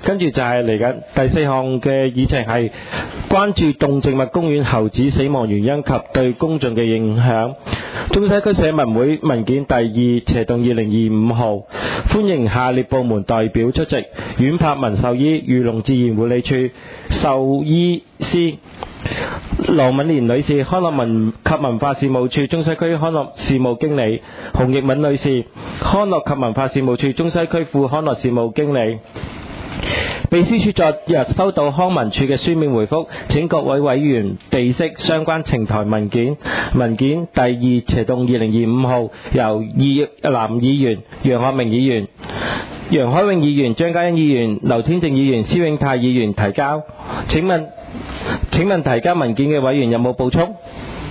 跟住就係嚟緊第4項嘅議程係關注動植物公園猴子死亡原因及對公眾嘅影響。中西區社民會文件第2/2025號，歡迎下列部門代表出席：阮柏文獸醫，漁農自然護理署獸醫師；羅敏蓮女士，康樂及文化事務處中西區康樂事務經理；洪奕敏女士，康樂及文化事務處中西區副康樂事務經理。秘書處昨日收到康文署嘅書面回覆，請各位委員備悉相關呈台文件。文件第2/2025號，由葉藍議員、楊學明議員、楊海永議員、張家欣議員、劉天正議員、施永泰議員提交。請問提交文件嘅委員有冇補充？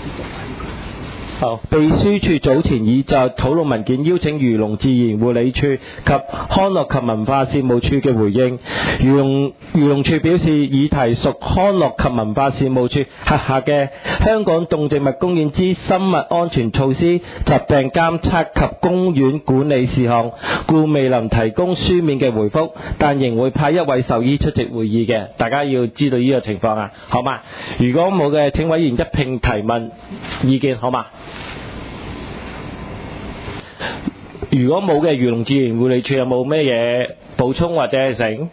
秘書處早前已在討論文件邀請漁農自然護理署及康樂及文化事務處嘅回應。漁農處表示，議題屬康樂及文化事務處轄下嘅香港動植物公園之生物安全措施、疾病監測及公園管理事項，故未能提供書面嘅回覆，但仍會派一位獸醫出席會議嘅。大家要知道呢個情況啊，好嘛？如果冇嘅，請委員一併提問意見，好嘛？如果冇嘅，漁農自然護理署有冇咩嘢補充或者係成？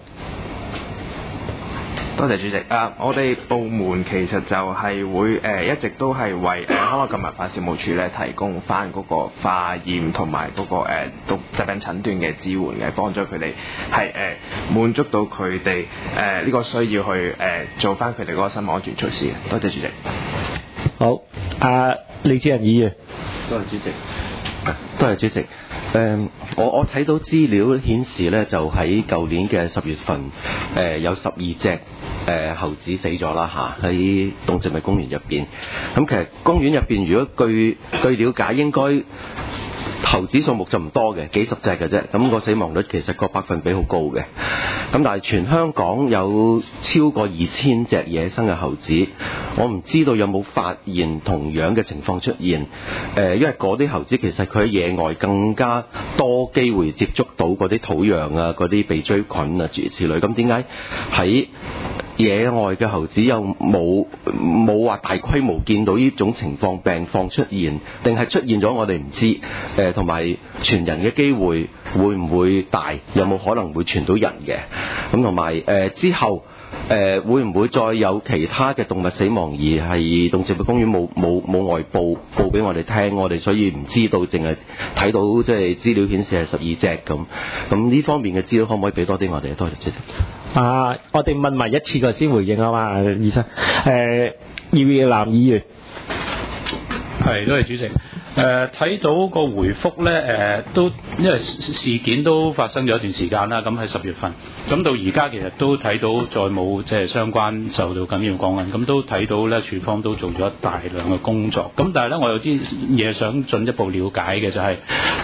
多謝主席。我哋部門其實就係會一直都係為康樂及文化事務處咧提供翻嗰個化驗同埋嗰個疾病診斷嘅支援嘅，幫助佢哋係滿足到佢哋呢個需要去做翻佢哋嗰個生物安全措施嘅。多謝主席。 好，李志仁議員。 多謝主席。多謝主席。我睇到資料顯示咧，就喺舊年嘅10月份，有12隻猴子死咗啦嚇，喺動植物公園入邊。咁其實公園入邊，如果據了解，應該猴子數目就唔多嘅，幾十隻嘅啫。咁個死亡率其實個百分比好高嘅。咁但係全香港有超過2000隻野生嘅猴子，我唔知道有冇發現同樣嘅情況出現。因為嗰啲猴子其實佢喺野外更加多機會接觸到嗰啲土壤啊、嗰啲鼻疽菌啊諸如此類。咁點解喺野外嘅猴子又冇話大規模見到呢種情況病況出現，定係出現咗我哋唔知。同埋傳人嘅機會會唔會大？有冇可能會傳到人嘅？咁同埋之後會唔會再有其他嘅動物死亡而係動植物公園冇外報俾我哋聽？我哋所以唔知道，淨係睇到即係資料顯示係12隻咁。咁呢方面嘅資料可唔可以俾多啲我哋？多謝主席。 我哋問埋一次過先回應啊嘛，醫生。葉藍議員。 係，多謝主席。睇到個回覆咧，都因為事件都發生咗一段時間啦，咁喺10月份，咁到而家其實都睇到再冇即係相關受到感染個案，咁都睇到咧處方都做咗大量嘅工作，咁但係咧我有啲嘢想進一步了解嘅就係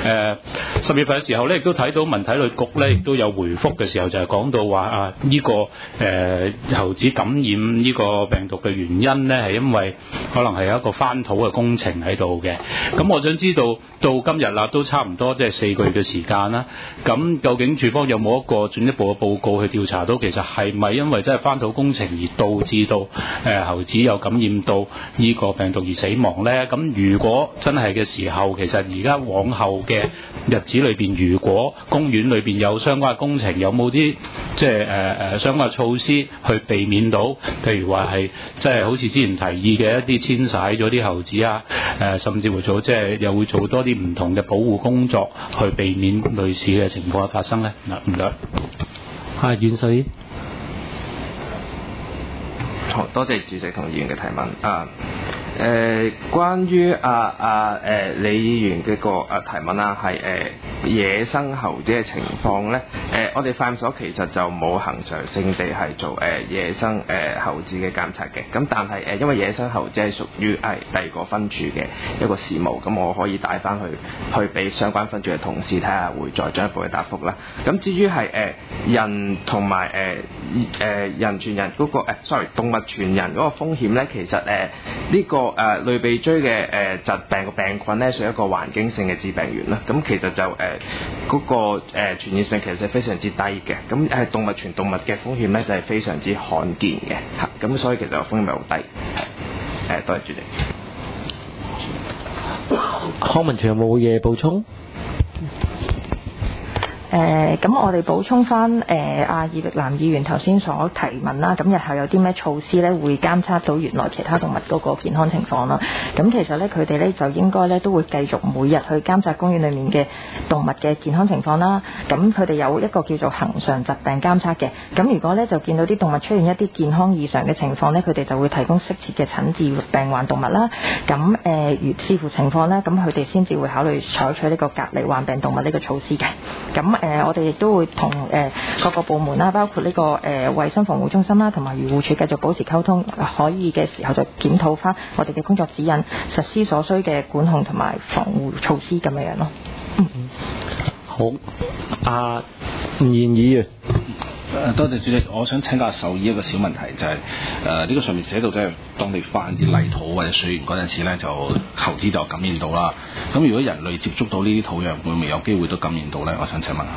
10月份嘅時候咧，亦都睇到文體旅局咧亦都有回覆嘅時候，就係講到話呢個猴子感染呢個病毒嘅原因咧係因為可能係有一個翻土嘅工程喺度嘅。咁我想知道到今日啦，都差唔多即係4個月嘅時間啦。咁究竟署方有冇一個進一步嘅報告去調查到，其實係咪因為真係翻土工程而導致到猴子有感染到呢個病毒而死亡呢？咁如果真係嘅時候，其實而家往後嘅日子裏邊，如果公園裏邊有相關嘅工程，有冇啲即係相關嘅措施去避免到，譬如話係即係好似之前提議嘅一啲遷徙咗啲猴子啊，甚至會做即係又會做多啲唔同嘅保護工作，去避免類似嘅情況發生咧。唔該。 阮獸醫。 好，多謝主席同議員嘅提問。關於李議員嘅個提問啦，係野生猴子嘅情況咧，我哋化驗所其實就冇恆常性地係做野生猴子嘅監察嘅。咁但係因為野生猴子係屬於第二個分處嘅一個事務，咁我可以帶翻去俾相關分處嘅同事睇下，會再進一步嘅答覆啦。咁至於係人同埋人傳人嗰個動物傳人嗰個風險咧，其實呢個類鼻疽嘅疾病個病菌咧，屬於一個環境性嘅致病源啦。咁其實就嗰個傳染性其實係非常之低嘅。咁動物傳動物嘅風險咧就係非常之罕見嘅嚇。咁所以其實個風險係好低。係多謝主席。 康文署有冇嘢補充？ 咁我哋補充翻葉力南議員頭先所提問啦，咁日後有啲咩措施咧會監測到原來其他動物嗰個健康情況啦？咁其實咧佢哋咧就應該咧都會繼續每日去監察公園裡面嘅動物嘅健康情況啦。咁佢哋有一個叫做恆常疾病監測嘅。咁如果咧就見到啲動物出現一啲健康異常嘅情況咧，佢哋就會提供適切嘅診治病患動物啦。咁如視乎情況咧，咁佢哋先至會考慮採取呢個隔離患病動物呢個措施嘅。咁我哋亦都會同各個部門啦，包括呢個衞生防護中心啦，同埋漁護署繼續保持溝通，可以嘅時候就檢討翻我哋嘅工作指引，實施所需嘅管控同埋防護措施咁樣咯。 好，吳彥議員。 多謝主席，我想請教獸醫一個小問題，就係呢個上面寫到即係當你翻啲泥土或者水源嗰陣時咧，就猴子就感染到啦。咁如果人類接觸到呢啲土壤，會唔會有機會都感染到咧？我想請問下。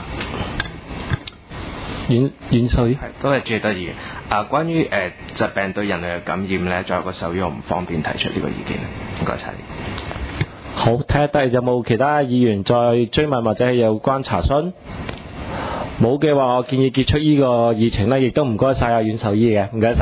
阮獸醫。 多謝主席議員。關於疾病對人類嘅感染咧，作為個獸醫我唔方便提出呢個意見。唔該晒。 好，睇下有冇其他議員再追問或者係有關查詢？冇嘅話，我建議結束呢個議程咧，亦都唔該晒阮獸醫嘅，唔該晒。